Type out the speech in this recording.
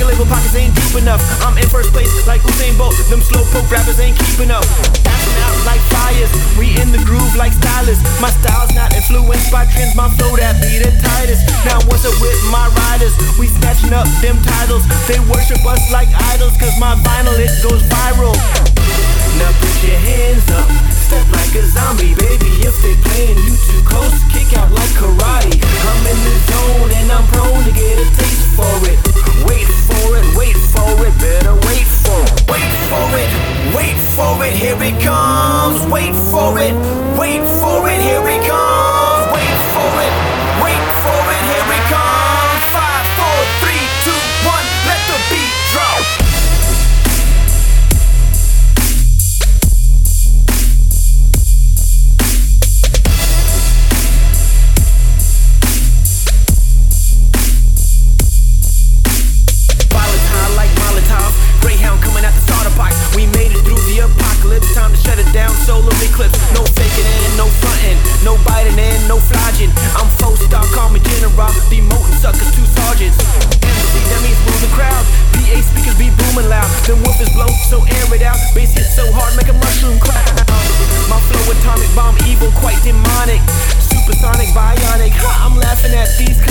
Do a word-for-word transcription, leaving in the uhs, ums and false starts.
record label pockets ain't deep enough. I'm in first place like Usain Bolt. Them slowpoke rappers ain't keeping up. Passing out like fires, we in the groove like stylists. My style's not influenced by trends, my flow that be the tightest. Now what's up with my riders? We snatching up them titles. They worship us like idols, cause my vinyl it goes viral. Now put your hands up, step like a zombie, baby. If they playing you too close, kick out like karate. I'm in the zone and I'm prone to get a taste for it. Wait for it, wait for it, better wait for it. Wait for it, wait for it, here it comes. Wait for it, wait for it, here it comes. Wait for it, wait for it, here it comes. Five, four, three, two, one, let the beat drop. Solar eclipse, no faking it and no frontin', no biting and no flogging. I'm four star, call me general, demoting suckers to sergeants. M C dummies move the crowd, P A speakers be booming loud. Them woofers blow, so air it out. Bass hit so hard, make a mushroom cloud. My flow atomic bomb, evil, quite demonic. Supersonic, bionic, ha, I'm laughing at these